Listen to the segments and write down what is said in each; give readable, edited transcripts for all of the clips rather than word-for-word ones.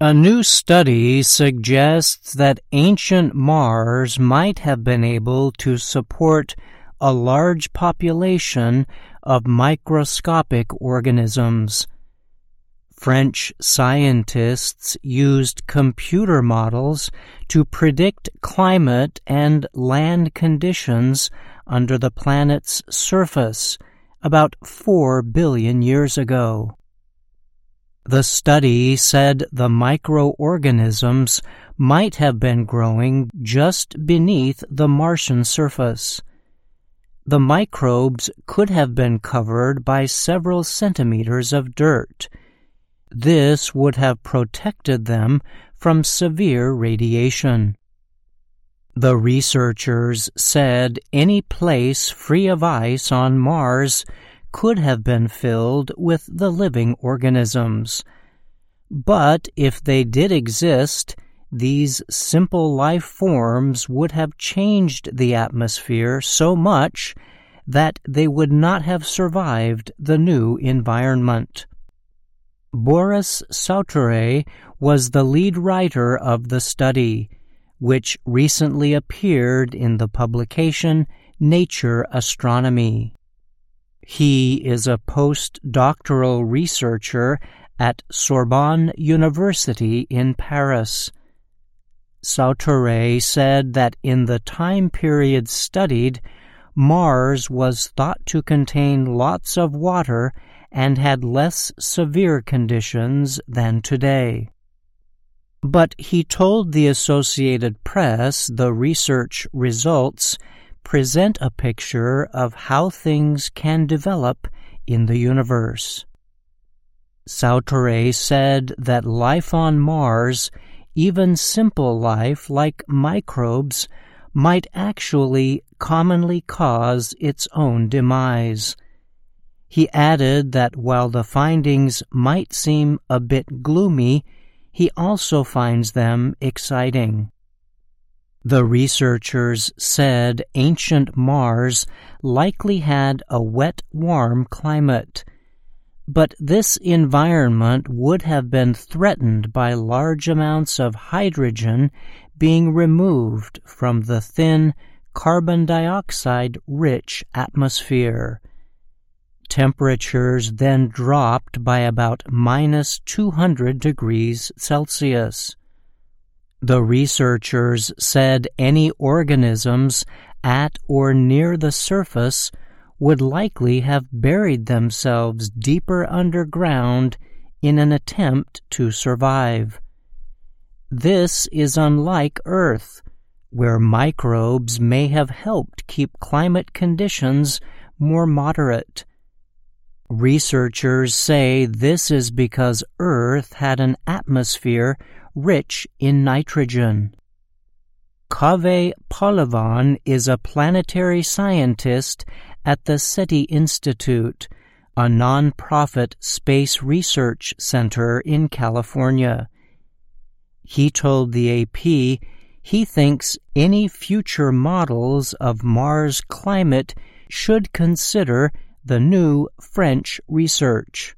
A new study suggests that ancient Mars might have been able to support a large population of microscopic organisms. French scientists used computer models to predict climate and land conditions under the planet's surface about 4 billion years ago. The study said the microorganisms might have been growing just beneath the Martian surface. The microbes could have been covered by several centimeters of dirt. This would have protected them from severe radiation. The researchers said any place free of ice on Mars could have been filled with the living organisms. But if they did exist, these simple life forms would have changed the atmosphere so much that they would not have survived the new environment. Boris Sauterets was the lead writer of the study, which recently appeared in the publication Nature Astronomy. He is a postdoctoral researcher at Sorbonne University in Paris. Sauterets said that in the time period studied, Mars was thought to contain lots of water and had less severe conditions than today. But he told the Associated Press the research results present a picture of how things can develop in the universe. Sauterets said that life on Mars, even simple life like microbes, might actually commonly cause its own demise. He added that while the findings might seem a bit gloomy, he also finds them exciting. The researchers said ancient Mars likely had a wet, warm climate, but this environment would have been threatened by large amounts of hydrogen being removed from the thin, carbon dioxide-rich atmosphere. Temperatures then dropped by about minus 200 degrees Celsius. The researchers said any organisms at or near the surface would likely have buried themselves deeper underground in an attempt to survive. This is unlike Earth, where microbes may have helped keep climate conditions more moderate. Researchers say this is because Earth had an atmosphere rich in nitrogen. Kaveh Pahlavan is a planetary scientist at the SETI Institute, a non-profit space research center in California. He told the AP he thinks any future models of Mars climate should consider the new French research.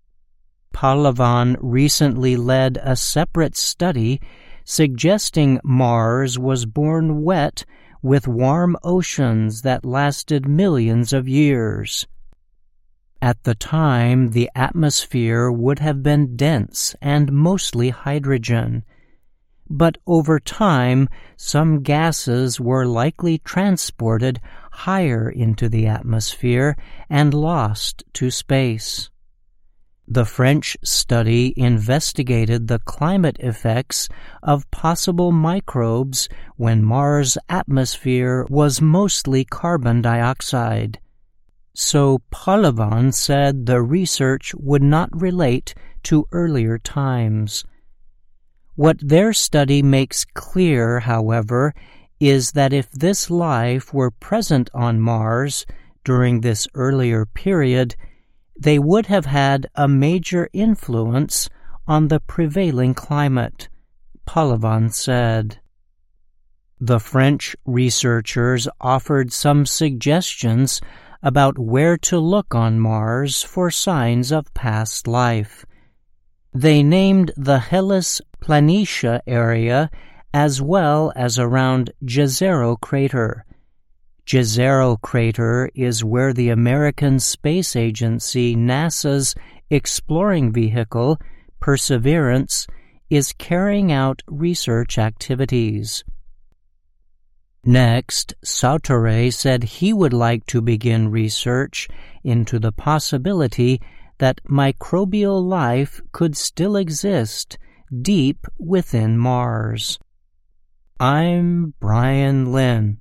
Pahlavan recently led a separate study suggesting Mars was born wet with warm oceans that lasted millions of years. At the time, the atmosphere would have been dense and mostly hydrogen, but over time, some gases were likely transported higher into the atmosphere and lost to space. The French study investigated the climate effects of possible microbes when Mars' atmosphere was mostly carbon dioxide. So Pahlavan said the research would not relate to earlier times. What their study makes clear, however, is that if this life were present on Mars during this earlier period, they would have had a major influence on the prevailing climate, Pahlavan said. The French researchers offered some suggestions about where to look on Mars for signs of past life. They named the Hellas Planitia area as well as around Jezero crater. Jezero crater is where the American Space Agency NASA's exploring vehicle, Perseverance, is carrying out research activities. Next, Sauteré said he would like to begin research into the possibility that microbial life could still exist deep within Mars. I'm Brian Lynn.